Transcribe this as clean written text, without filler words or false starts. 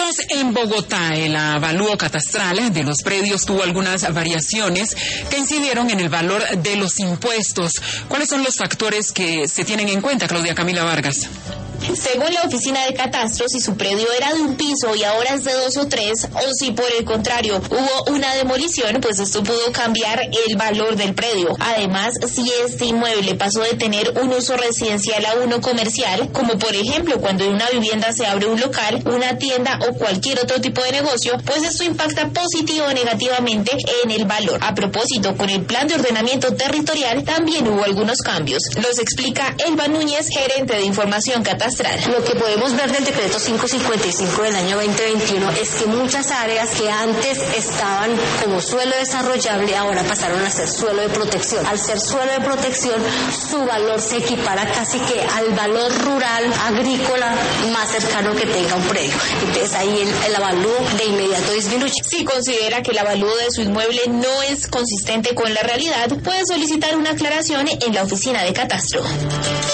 menos en Bogotá, el avalúo catastral de los predios tuvo algunas variaciones que incidieron en el valor de los impuestos. ¿Cuáles son los factores que se tienen en cuenta, Claudia Camila Vargas? Según la oficina de catastro, si su predio era de un piso y ahora es de 2 o 3, o si por el contrario hubo una demolición, pues esto pudo cambiar el valor del predio. Además, si este inmueble pasó de tener un uso residencial a uno comercial, como por ejemplo cuando en una vivienda se abre un local, una tienda o cualquier otro tipo de negocio, pues esto impacta positivo o negativamente en el valor. A propósito, con el plan de ordenamiento territorial también hubo algunos cambios. Los explica Elba Núñez, gerente de información catastral. Lo que podemos ver del decreto 555 del año 2021 es que muchas áreas que antes estaban como suelo desarrollable ahora pasaron a ser suelo de protección. Al ser suelo de protección, su valor se equipara casi que al valor rural, agrícola, más cercano que tenga un predio. Entonces ahí el avalúo de inmediato disminuye. Si considera que el avalúo de su inmueble no es consistente con la realidad, puede solicitar una aclaración en la oficina de catastro.